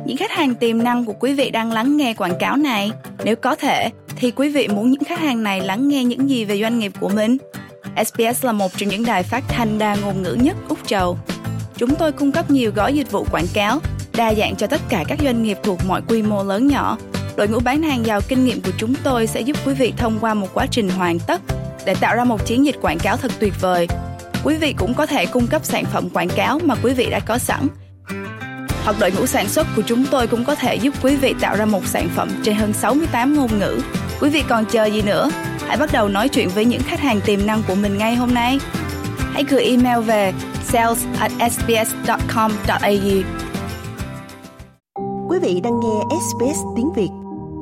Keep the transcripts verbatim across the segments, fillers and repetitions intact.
những khách hàng tiềm năng của quý vị đang lắng nghe quảng cáo này? Nếu có thể, thì quý vị muốn những khách hàng này lắng nghe những gì về doanh nghiệp của mình? ét bê ét là một trong những đài phát thanh đa ngôn ngữ nhất Úc Châu. Chúng tôi cung cấp nhiều gói dịch vụ quảng cáo, đa dạng cho tất cả các doanh nghiệp thuộc mọi quy mô lớn nhỏ. Đội ngũ bán hàng giàu kinh nghiệm của chúng tôi sẽ giúp quý vị thông qua một quá trình hoàn tất để tạo ra một chiến dịch quảng cáo thật tuyệt vời. Quý vị cũng có thể cung cấp sản phẩm quảng cáo mà quý vị đã có sẵn. Hoặc đội ngũ sản xuất của chúng tôi cũng có thể giúp quý vị tạo ra một sản phẩm trên hơn sáu mươi tám ngôn ngữ. Quý vị còn chờ gì nữa? Hãy bắt đầu nói chuyện với những khách hàng tiềm năng của mình ngay hôm nay. Hãy gửi email về sales at s b s dot com dot a u. Quý vị đang nghe ét bê ét tiếng Việt.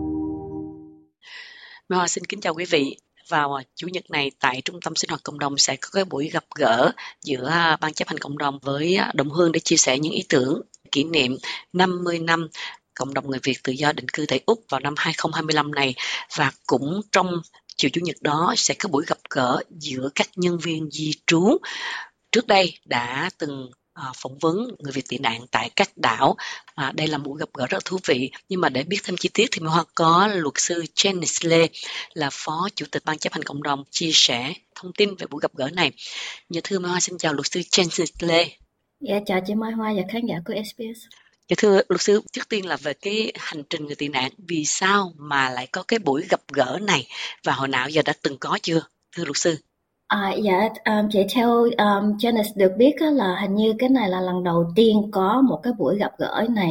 Moi xin kính chào quý vị. Vào Chủ nhật này tại Trung tâm Sinh hoạt Cộng đồng sẽ có cái buổi gặp gỡ giữa Ban chấp hành cộng đồng với Đồng Hương để chia sẻ những ý tưởng kỷ niệm năm mươi năm cộng đồng người Việt tự do định cư tại Úc vào năm hai không hai lăm này. Và cũng trong chiều Chủ nhật đó sẽ có buổi gặp gỡ giữa các nhân viên di trú trước đây đã từng À, phỏng vấn người Việt tị nạn tại các đảo. À, đây là buổi gặp gỡ rất thú vị. Nhưng mà để biết thêm chi tiết thì Mai Hoa có luật sư Janice Lê là phó chủ tịch ban chấp hành cộng đồng chia sẻ thông tin về buổi gặp gỡ này. Dạ thưa Mai Hoa, xin chào luật sư Janice Lê. Dạ chào chị Mai Hoa và khán giả của ét bê ét. Dạ thưa luật sư, trước tiên là về cái hành trình người tị nạn, vì sao mà lại có cái buổi gặp gỡ này và hồi nào giờ đã từng có chưa thưa luật sư? À, dạ, um, chị theo um, Janice được biết á, là hình như cái này là lần đầu tiên có một cái buổi gặp gỡ này.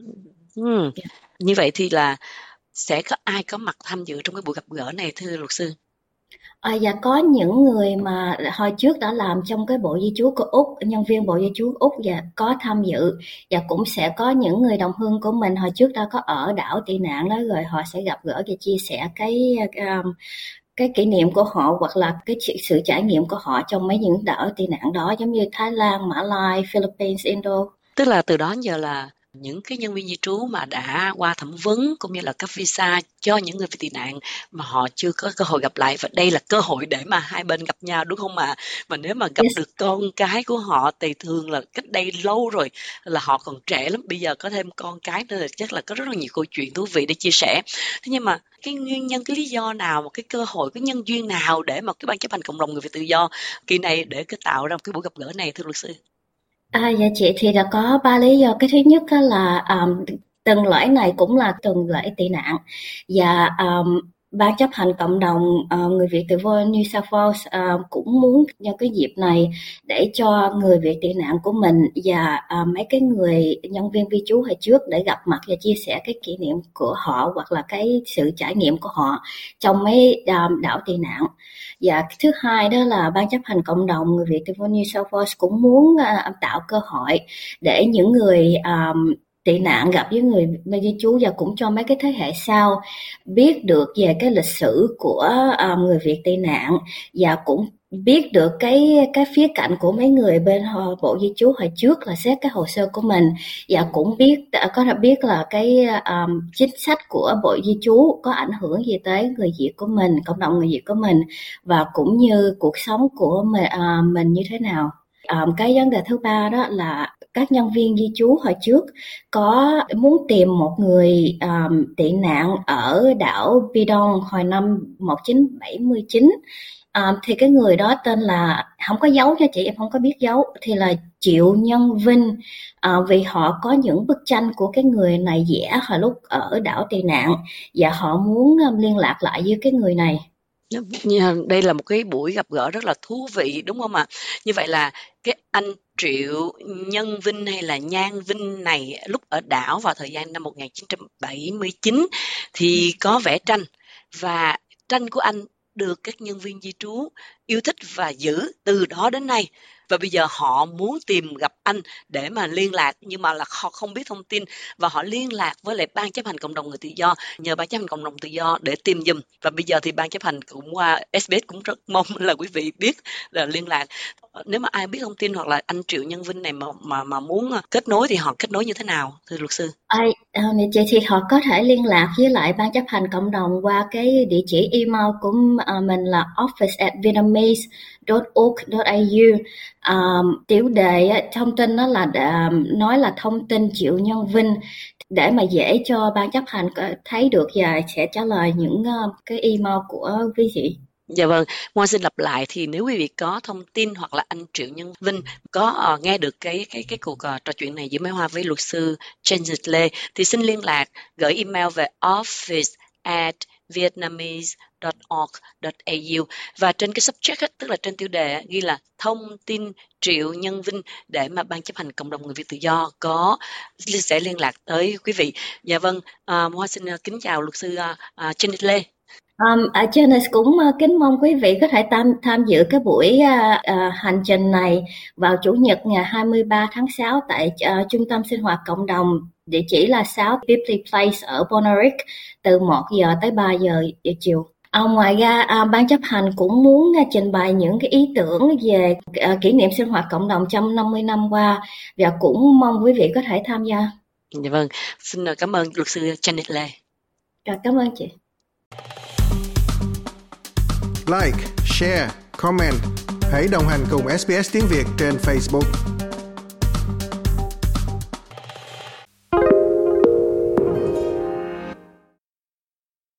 Ừ. Yeah. Như vậy thì là sẽ có ai có mặt tham dự trong cái buổi gặp gỡ này thưa luật sư? À, dạ có những người mà hồi trước đã làm trong cái Bộ Di trú của Úc, nhân viên Bộ Di trú Úc và có tham dự, và cũng sẽ có những người đồng hương của mình hồi trước đã có ở đảo tị nạn đó, rồi họ sẽ gặp gỡ và chia sẻ cái um, cái kỷ niệm của họ hoặc là cái sự trải nghiệm của họ trong mấy những đảo tị nạn đó, giống như Thái Lan, Mã Lai, Philippines, Indo. Tức là từ đó giờ là những cái nhân viên di trú mà đã qua thẩm vấn cũng như là cấp visa cho những người tị nạn mà họ chưa có cơ hội gặp lại, và đây là cơ hội để mà hai bên gặp nhau đúng không ạ? Mà nếu mà gặp yes. được con cái của họ thì thường là cách đây lâu rồi, là họ còn trẻ lắm, bây giờ có thêm con cái nữa là chắc là có rất là nhiều câu chuyện thú vị để chia sẻ. Thế nhưng mà cái nguyên nhân, cái lý do nào, một cái cơ hội, cái nhân duyên nào để mà cái ban chấp hành cộng đồng người Việt tự do kỳ này để cái tạo ra một cái buổi gặp gỡ này thưa luật sư? À, dạ chị thì là có ba lý do. Cái thứ nhất là um, tuần lễ này cũng là tuần lễ tị nạn, và um, ban chấp hành cộng đồng uh, người Việt tự do New South Wales uh, cũng muốn nhân cái dịp này để cho người Việt tị nạn của mình và uh, mấy cái người nhân viên vi trú hồi trước để gặp mặt và chia sẻ cái kỷ niệm của họ hoặc là cái sự trải nghiệm của họ trong mấy um, đảo tị nạn. Và thứ hai đó là ban chấp hành cộng đồng người Việt tự do New South Wales cũng muốn uh, tạo cơ hội để những người um, tị nạn gặp với người di trú, và cũng cho mấy cái thế hệ sau biết được về cái lịch sử của uh, người Việt tị nạn, và cũng biết được cái cái khía cạnh của mấy người bên Bộ Di trú hồi trước là xét cái hồ sơ của mình, và cũng biết có thể biết là cái um, chính sách của Bộ Di trú có ảnh hưởng gì tới người Việt của mình, cộng đồng người Việt của mình, và cũng như cuộc sống của mình, uh, mình như thế nào. Um, cái vấn đề thứ ba đó là các nhân viên di trú hồi trước có muốn tìm một người um, tị nạn ở đảo Bidong hồi năm một nghìn chín trăm bảy mươi chín. Um, thì cái người đó tên là, không có dấu cho chị, em không có biết dấu, thì là Triệu Nhân Vinh, uh, vì họ có những bức tranh của cái người này vẽ hồi lúc ở đảo tị nạn, và họ muốn um, liên lạc lại với cái người này. Đây là một cái buổi gặp gỡ rất là thú vị đúng không ạ? Như vậy là cái anh Triệu Nhân Vinh hay là Nhan Vinh này lúc ở đảo vào thời gian năm một nghìn chín trăm bảy mươi chín thì có vẽ tranh, và tranh của anh được các nhân viên di trú yêu thích và giữ từ đó đến nay. Và bây giờ họ muốn tìm gặp anh để mà liên lạc, nhưng mà là họ không biết thông tin, và họ liên lạc với lại ban chấp hành cộng đồng người tự do, nhờ ban chấp hành cộng đồng tự do để tìm giùm. Và bây giờ thì ban chấp hành cũng qua ét bê ét cũng rất mong là quý vị biết là liên lạc. Nếu mà ai biết thông tin hoặc là anh Triệu Nhân Vinh này mà mà mà muốn kết nối thì họ kết nối như thế nào thưa luật sư? À, chị thì họ có thể liên lạc với lại ban chấp hành cộng đồng qua cái địa chỉ email của mình là office at vietnamese vietnamese dot org dot a u. Um, tiểu đề thông tin đó là um, nói là thông tin Triệu Nhân Vinh, để mà dễ cho ban chấp hành thấy được và sẽ trả lời những uh, cái email của quý vị. Dạ vâng, Ngoan xin lặp lại, thì nếu quý vị có thông tin hoặc là anh Triệu Nhân Vinh có uh, nghe được cái cái cái cuộc uh, trò chuyện này giữa Mai Hoa với luật sư Janet Lê, thì xin liên lạc, gửi email về office at vietnamese dot org dot a u, và trên cái subject, tức là trên tiêu đề ghi là thông tin Triệu Nhân Vinh, để mà ban chấp hành cộng đồng người Việt tự do có sẽ liên lạc tới quý vị. Dạ vâng, uh, Hoa xin uh, kính chào luật sư uh, uh, Janet Lê. Um, ở Janice cũng uh, kính mong quý vị có thể tham tham dự cái buổi uh, uh, hành trình này vào Chủ nhật ngày hai mươi ba tháng sáu tại uh, Trung tâm Sinh hoạt Cộng đồng, địa chỉ là sáu Bipley Place ở Bonneric, từ một giờ tới ba giờ chiều. À, ngoài ra, à, ban chấp hành cũng muốn uh, trình bày những cái ý tưởng về uh, kỷ niệm sinh hoạt cộng đồng trong năm mươi năm qua, và cũng mong quý vị có thể tham gia. Dạ vâng, xin cảm ơn luật sư Janet Lê. Rồi, cảm ơn chị. Like, share, comment. Hãy đồng hành cùng ét bê ét Tiếng Việt trên Facebook.